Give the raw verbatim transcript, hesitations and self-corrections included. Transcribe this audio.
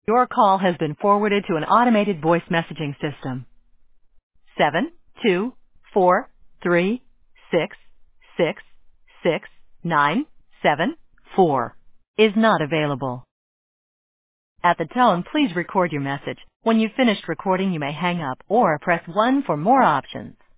Your call has been forwarded to an automated voice messaging system. Seven two four three six six six nine seven four is not available. At the tone, please record your message. When you've finished recording, you may hang up or press one for more options.